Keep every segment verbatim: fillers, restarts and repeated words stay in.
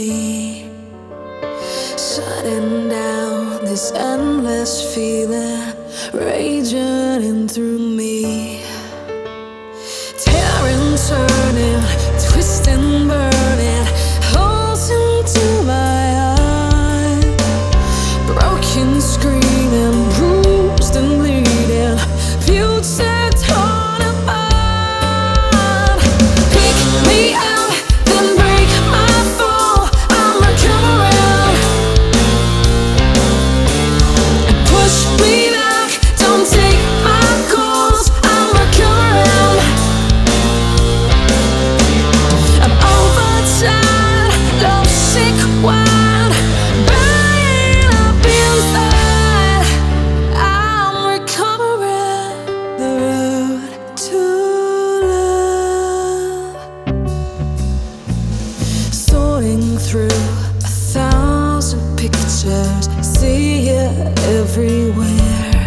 me, shutting down this endless feeling raging in through me, tearing, turning, twisting, burning holes into my heart, broken, screaming, bruised and bleeding, future torn apart. Pick me up, then break my fall. I'm recovering, and push me back. Don't take my calls. I'm recovering. I'm overtired, lovesick, wild, burning up inside. I'm recovering. The road to love, sorting through a thousand pictures, see it everywhere,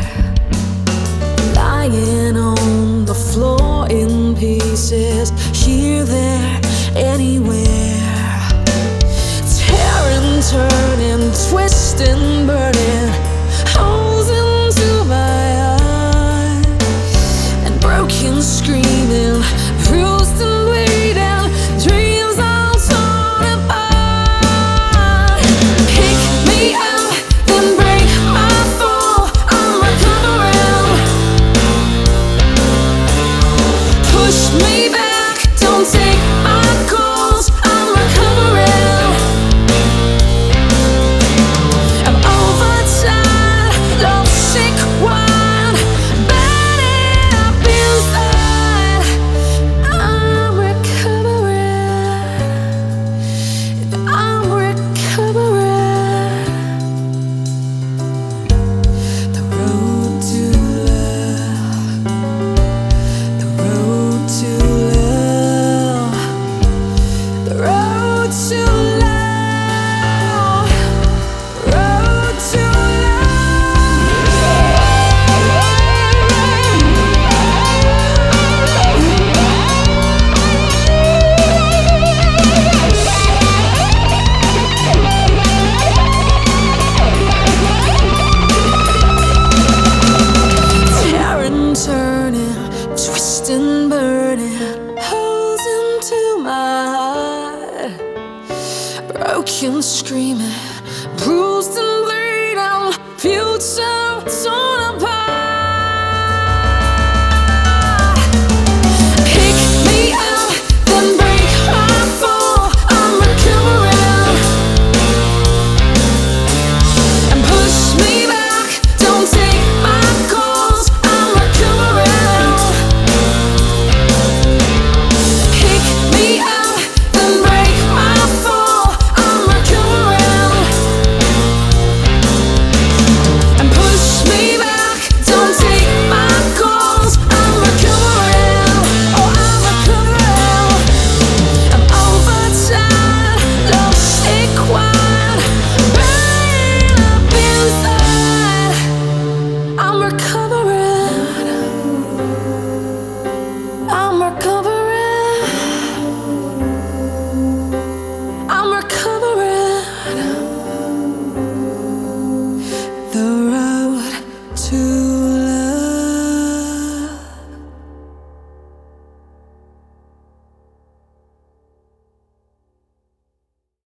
lying on the floor in pieces, here, there, anywhere, tearing, turning, twisting, burning holes into my heart, and broken, screaming, bruised and bleeding, dreams all torn apart. Pick me up, then break my fall. I'm recovering. Push me back, don't take my calls. I'm recovering. I'm overtired, lovesick, wild, burning up inside. I'm recovering. I'm recovering. The road to love, the road to love, the road to love, road to tearing, turning, twisting, burning holes into my heart, broken, screaming, bruised and bleeding, future torn